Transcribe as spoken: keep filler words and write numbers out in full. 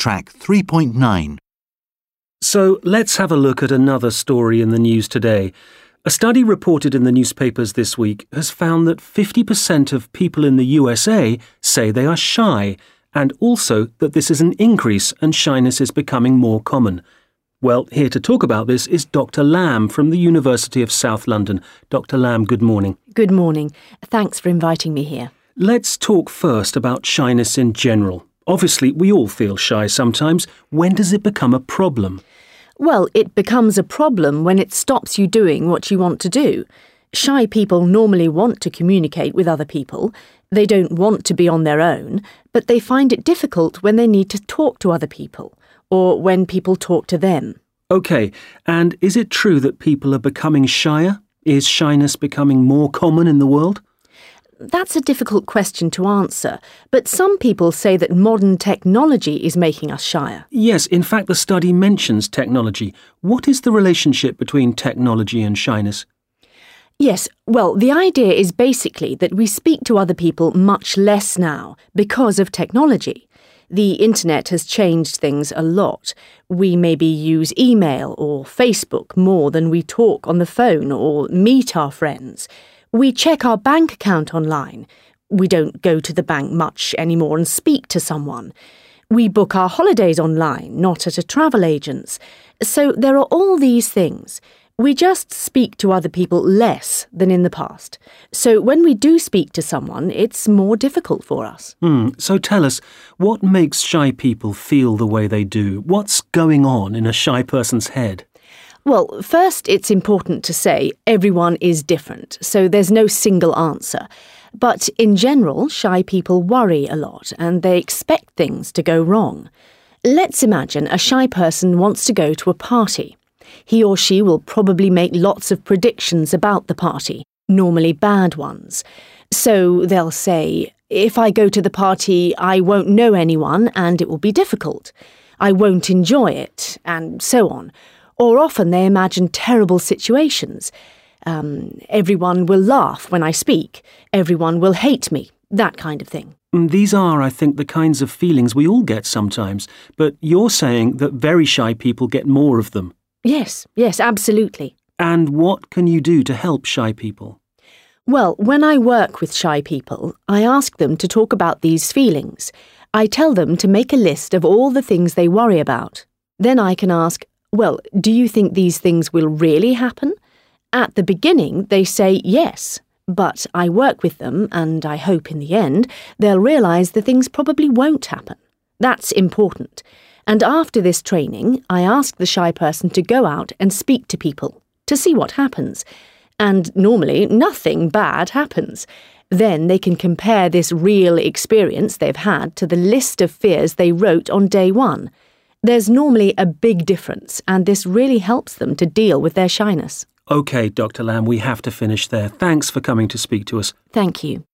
Track three point nine. So let's have a look at another story in the news today. A study reported in the newspapers this week has found that fifty percent of people in the U S A say they are shy, and also that this is an increase and shyness is becoming more common. Well, here to talk about this is Doctor Lamb from the University of South London. Doctor Lamb, good morning. Good morning. Thanks for inviting me here. Let's talk first about shyness in general. Obviously, we all feel shy sometimes. When does it become a problem? Well, it becomes a problem when it stops you doing what you want to do. Shy people normally want to communicate with other people. They don't want to be on their own, but they find it difficult when they need to talk to other people, or when people talk to them. OK, and is it true that people are becoming shyer? Is shyness becoming more common in the world? That's a difficult question to answer, but some people say that modern technology is making us shyer. Yes, in fact, the study mentions technology. What is the relationship between technology and shyness? Yes, well, the idea is basically that we speak to other people much less now because of technology. The internet has changed things a lot. We maybe use email or Facebook more than we talk on the phone or meet our friends. We check our bank account online. We don't go to the bank much anymore and speak to someone. We book our holidays online, not at a travel agent's. So there are all these things. We just speak to other people less than in the past. So when we do speak to someone, it's more difficult for us. Hmm. So tell us, what makes shy people feel the way they do? What's going on in a shy person's head? Well, first, it's important to say everyone is different, so there's no single answer. But in general, shy people worry a lot and they expect things to go wrong. Let's imagine a shy person wants to go to a party. He or she will probably make lots of predictions about the party, normally bad ones. So they'll say, if I go to the party, I won't know anyone and it will be difficult. I won't enjoy it, and so on. Or often they imagine terrible situations. Um, everyone will laugh when I speak. Everyone will hate me. That kind of thing. These are, I think, the kinds of feelings we all get sometimes. But you're saying that very shy people get more of them. Yes, yes, absolutely. And what can you do to help shy people? Well, when I work with shy people, I ask them to talk about these feelings. I tell them to make a list of all the things they worry about. Then I can ask, well, do you think these things will really happen? At the beginning, they say yes, but I work with them and I hope in the end they'll realise the things probably won't happen. That's important. And after this training, I ask the shy person to go out and speak to people to see what happens. And normally nothing bad happens. Then they can compare this real experience they've had to the list of fears they wrote on day one. There's normally a big difference, and this really helps them to deal with their shyness. OK, Doctor Lamb, we have to finish there. Thanks for coming to speak to us. Thank you.